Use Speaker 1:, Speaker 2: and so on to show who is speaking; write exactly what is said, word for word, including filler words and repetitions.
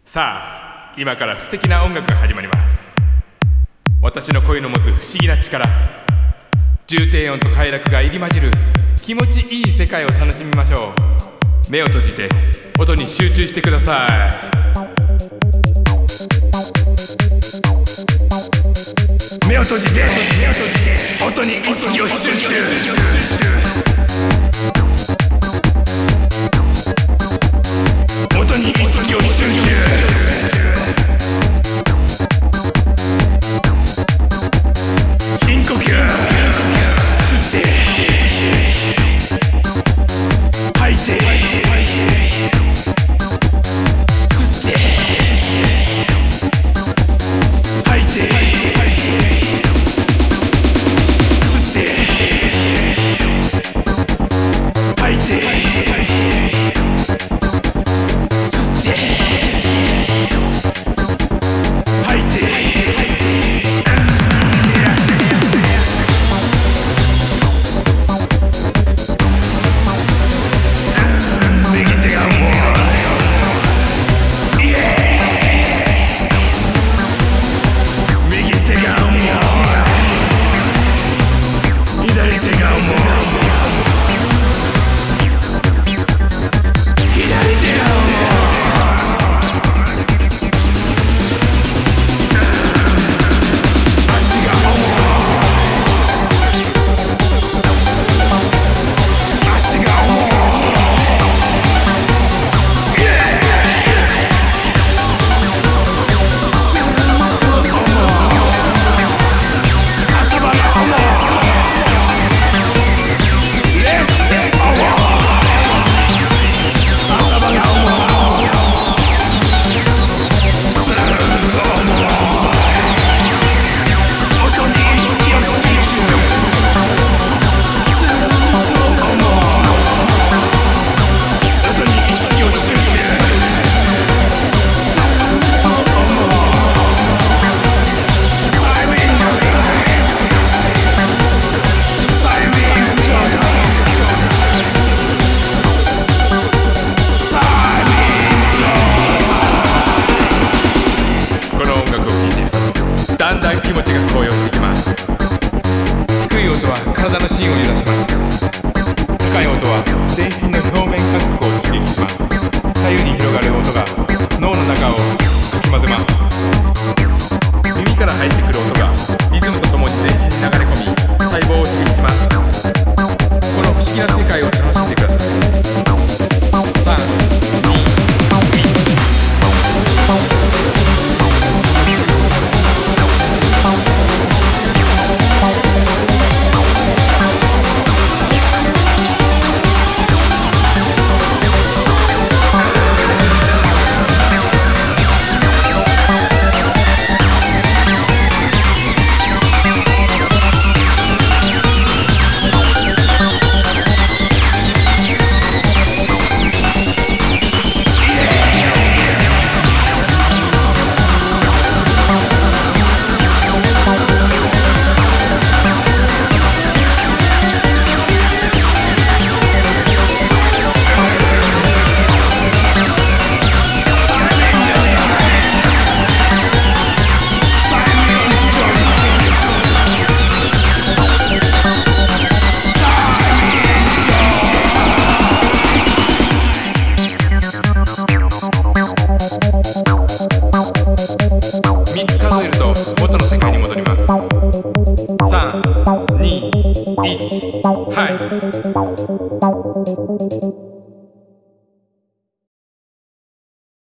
Speaker 1: さあ、今から素敵な音楽が始まります。私の声の持つ不思議な力、重低音と快楽が入り混じる気持ちいい世界を楽しみましょう。目を閉じて音に集中してください。目を閉じて音に意識を集中。音に意識を集中。深呼吸。吸って吐いて吸って吐いて吸って吐いてだんだん気持ちが高揚してきます。低い音は体の芯を揺らします。高い音は全身の表面感覚を刺激します。左右に広がる音が脳の中をかき混ぜます。耳から入ってくる音がリズムとともに全身に流れ込み、細胞を刺激します。この不思議な世界を楽しんでください。さん、に、いち。みっつ数えると元の世界に戻ります。さん、に、いち、はい。